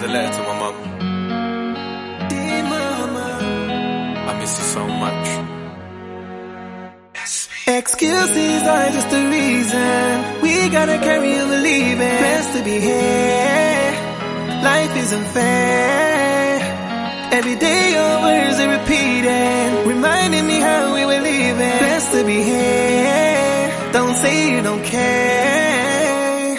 a letter to my mum. Dear mama, I miss you so much. excuses are just the reason we gotta carry on believing. Best to be here, life isn't fair. Every day your words are repeating, reminding me how we were living. Best to be here, don't say you don't care.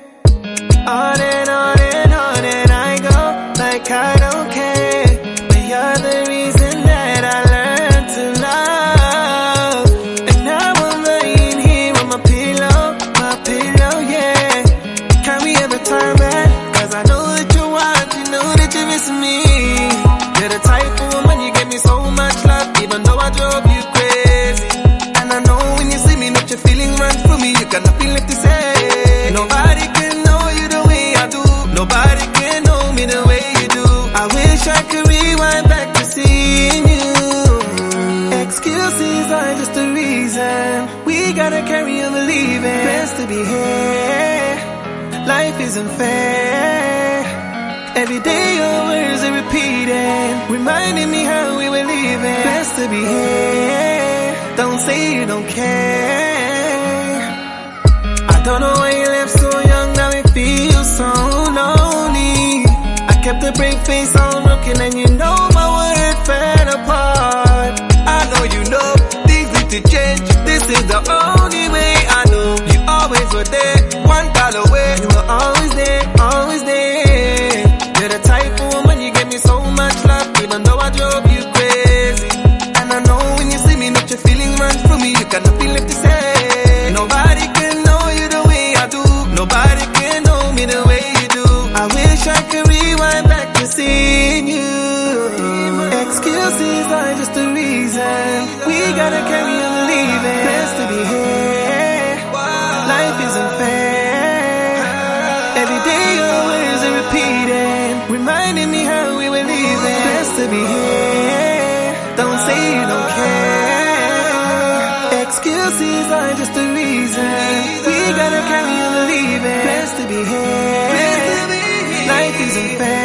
On and on and on and I go, like I don't care. But you're the reason that I learned to love. And now I'm lying here on my pillow, yeah. Can we ever turn back? Cause I know that you want, you know that you miss me. You're the type of woman, you give me so much love, even though I drove you crazy. And I know when you see me that your feeling runs through me, you got nothing left to say. Nobody can know you the way I do, nobody can know me the way you do. I wish I could rewind back to seeing you. Excuses are just the reason we gotta carry on believing. Best to be here, life isn't fair. Every day your words are repeating, reminding me how we were living. Best to be here, don't say you don't care. I don't know why you left so young, now it feels so lonely. I kept a brave face all broken and you know my world fell apart. I know you know things need to change, this is the only way. I know you always were there, one call away. You were always there, always there. You're the type of woman, you gave me so much love, even though I drove you crazy. And I know when you see me that your feeling runs through me, you got nothing left to say. Nobody can know you the way I do, nobody can know me the way you do. I wish I could rewind back to seeing you. Excuses are just the reason we gotta carry on believing. Best to be here, life isn't fair. Every day your words are repeating, reminding me how we were living. Best to be here, don't say you don't care. Excuses are just the reason we gotta carry on believing. Best to be here, life isn't fair.